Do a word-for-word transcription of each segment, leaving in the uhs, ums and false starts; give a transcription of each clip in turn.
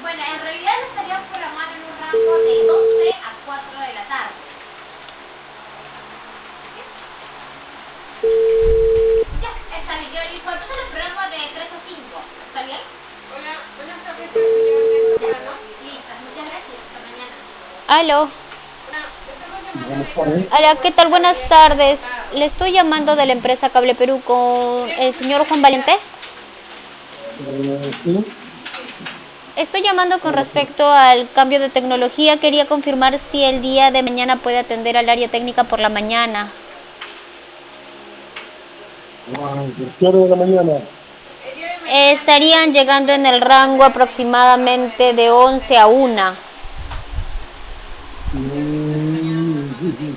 Bueno, en realidad lo estarían programando en un rango de doce a cuatro de la tarde. Ya, está bien, yo elijo. Entonces lo programo de tres a cinco. ¿Está bien? Hola, buenas tardes, señor Néstor Plano. Listo, muchas gracias. Hasta mañana. Aló. Hola, estamos llamando Buenas de tardes. Hola, ¿qué tal? Buenas tardes. Le estoy llamando de la empresa Cable Perú con el señor Juan Valente. Eh, sí, Estoy llamando con ahora sí. respecto al cambio de tecnología. Quería confirmar si el día de mañana puede atender al área técnica por la mañana. Ah, ¿qué hora de la mañana? El día de mañana. Eh, estarían llegando en el rango aproximadamente de once a una. Mm,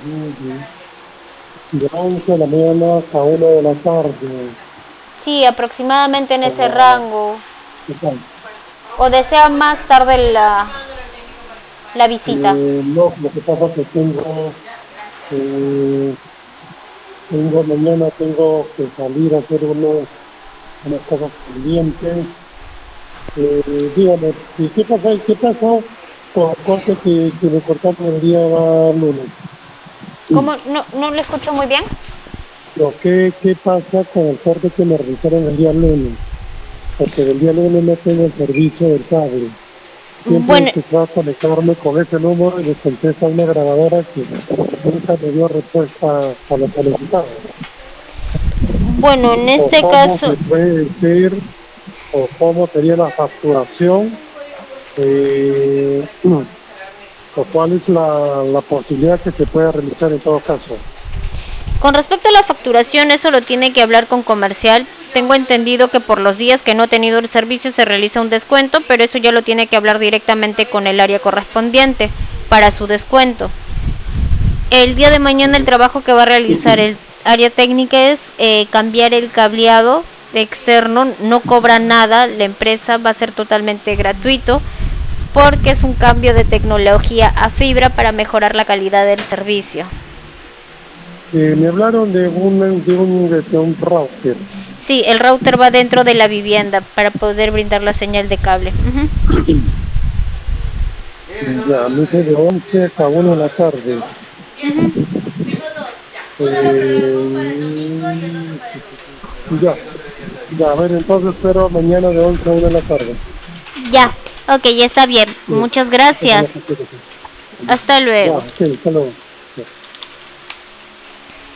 De once de la mañana a una de la tarde. Sí, aproximadamente en ese Ah, rango. ¿qué tal? ¿O desea más tarde la, la visita? Eh, no, lo que pasa es que tengo, eh, tengo mañana tengo que salir a hacer unos, unas cosas pendientes. Eh, dígame, ¿y qué pasa? ¿Qué pasó con el corte que, que me cortaron el día lunes? ¿Cómo? No, no lo escucho muy bien. Pero ¿qué, qué pasa con el corte que me realizaron el día lunes? Porque el día lunes no tengo el servicio del cable. Siempre Bueno, intentaba conectarme con ese número y me contesta una grabadora que nunca me dio respuesta a lo que solicitaba. bueno, en O este cómo caso, se puede decir, o cómo sería la facturación, eh, o cuál es la, la posibilidad que se pueda realizar en todo caso. con respecto a la facturación, eso lo tiene que hablar con comercial. Tengo entendido que por los días que no ha tenido el servicio se realiza un descuento, pero eso ya lo tiene que hablar directamente con el área correspondiente para su descuento. El día de mañana el trabajo que va a realizar el área técnica es eh, cambiar el cableado externo, no cobra nada, la empresa va a ser totalmente gratuito porque es un cambio de tecnología a fibra para mejorar la calidad del servicio. Eh, me hablaron de un, de un, de un router. Sí, el router va dentro de la vivienda para poder brindar la señal de cable. Uh-huh. Ya, me dice de once a una de la tarde. Eh, ya, ya, a ver, entonces espero mañana de once a una de la tarde. Ya, ok, ya está bien. Sí, Muchas esa es la gracias. facturación. Hasta Ya, luego. ok, hasta luego.